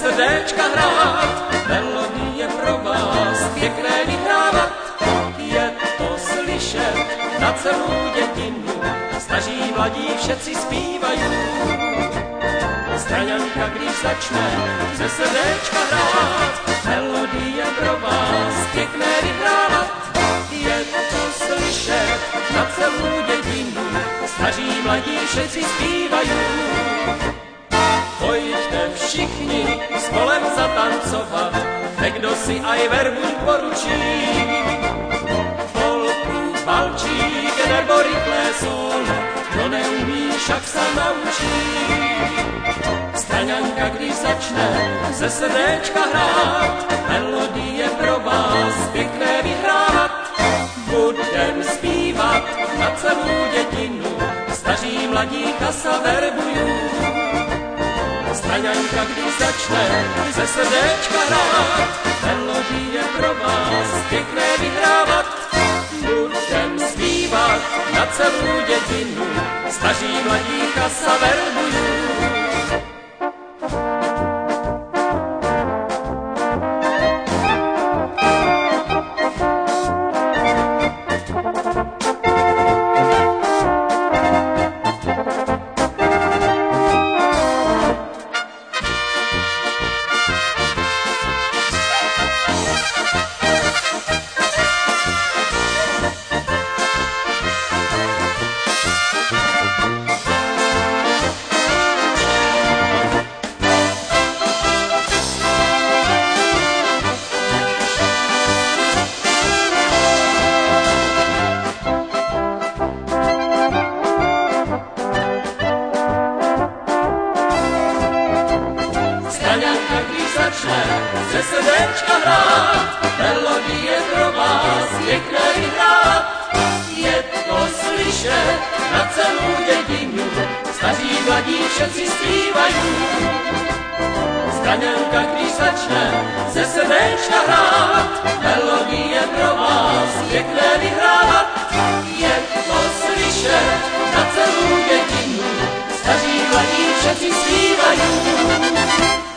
srdéčka hrát, melodie pro vás pěkné vyhrávat. Je to slyšet na celou dětinu, staří mladí všetci zpívají. Straňanka, když začne ze srdéčka hrát, melodie pro vás pěkné vyhrávat. Je to slyšet na celou dětinu, staří mladí všetci zpívají. Pojďte všichni spolem zatancovat, někdo si aj verbuň poručí. Polku, balčík nebo rychlé solo, kdo neumí, však se naučí. Straňanka, když začne ze srdéčka hrát, melodie pro vás pěkné vyhrávat. Budem zpívat na celou dětinu, staří mladí kasa verbujú. Straňanka, když začne ze srdéčka hrát, melodie pro vás pěkné vyhrávat. Budem zpívat na celou dětinu, staří mladí kasa verbujú. Straňanka, když začne ze srdéčka hrát, melodie pro vás pěkné vyhrát. Je to slyšet na celou dětinu, staří mladí všetci zpívají. Straňanka, když začne ze srdéčka hrát, melodie pro vás pěkné vyhrávat. Je to slyšet na celou dětinu, staří mladí všetci zpívají.